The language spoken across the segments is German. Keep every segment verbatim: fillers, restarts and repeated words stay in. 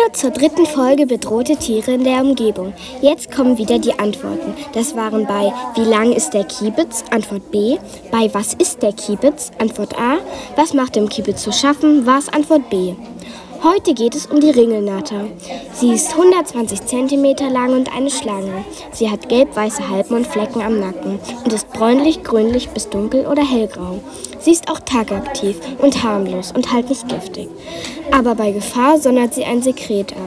Hallo zur dritten Folge Bedrohte Tiere in der Umgebung. Jetzt kommen wieder die Antworten. Das waren bei Wie lang ist der Kiebitz? Antwort B. Bei Was ist der Kiebitz? Antwort A. Was macht im Kiebitz zu schaffen? War es Antwort B. Heute geht es um die Ringelnatter. Sie ist hundertzwanzig Zentimeter lang und eine Schlange. Sie hat gelb-weiße Halbmondflecken am Nacken und ist bräunlich, grünlich bis dunkel oder hellgrau. Sie ist auch tagaktiv und harmlos und halt nicht giftig. Aber bei Gefahr sondert sie ein Sekret ab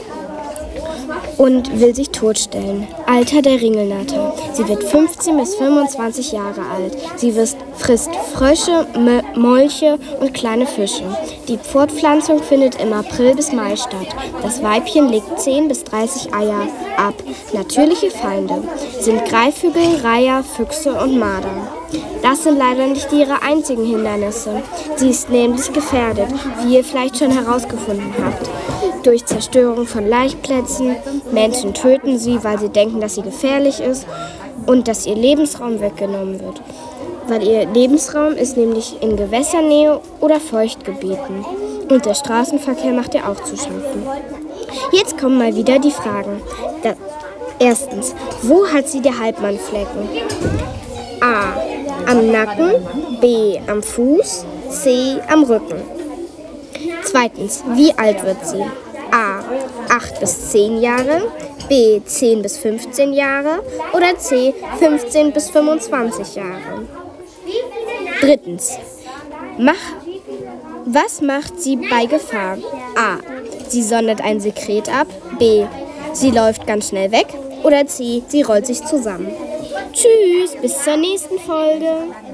und will sich totstellen. Alter der Ringelnatter. Sie wird fünfzehn bis fünfundzwanzig Jahre alt. Sie frisst Frösche, M- Molche und kleine Fische. Die Fortpflanzung findet im April bis Mai statt. Das Weibchen legt zehn bis dreißig Eier ab. Natürliche Feinde sind Greifvögel, Reiher, Füchse und Marder. Das sind leider nicht ihre einzigen Hindernisse. Sie ist nämlich gefährdet, wie ihr vielleicht schon herausgefunden habt. Durch Zerstörung von Laichplätzen, Menschen töten sie, weil sie denken, dass sie gefährlich ist und dass ihr Lebensraum weggenommen wird. Weil ihr Lebensraum ist nämlich in Gewässernähe oder Feuchtgebieten. Und der Straßenverkehr macht ihr auch zu schaffen. Jetzt kommen mal wieder die Fragen. Da, erstens, wo hat sie die Halbmondflecken? A. Am Nacken, B. am Fuß, C. am Rücken. Zweitens, wie alt wird sie? A. acht bis zehn Jahre, B. zehn bis fünfzehn Jahre oder C. fünfzehn bis fünfundzwanzig Jahre. Drittens, mach, was macht sie bei Gefahr? A. Sie sondert ein Sekret ab, B. Sie läuft ganz schnell weg oder C. Sie rollt sich zusammen. Tschüss, bis zur nächsten Folge.